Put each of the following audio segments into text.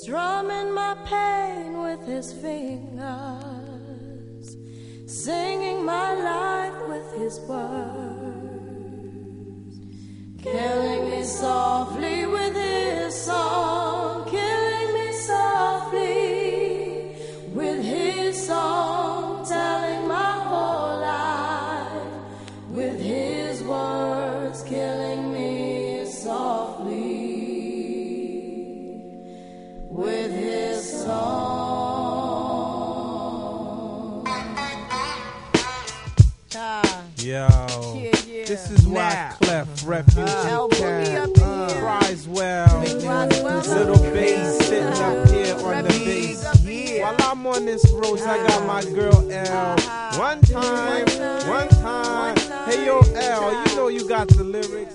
strumming my pain with his fingers, singing my life with his words, killing me softly with his song, killing me softly with his song, telling my whole life with his words, killing me softly with his song. Yo, this is why Clef, Refugee Criswell, Little Bass sitting up here on the bass. While I'm on this road, I got my girl L. One time, hey yo L, you know you got the lyrics.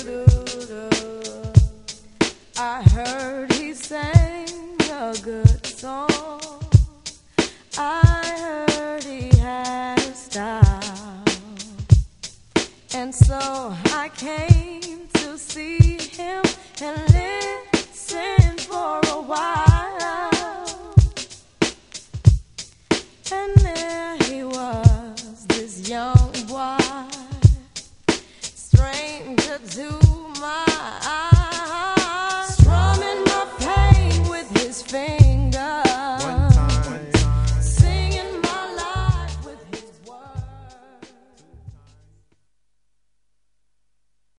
I heard he sang a good song. I heard he had a style, and so I came to see him and listen for a while. And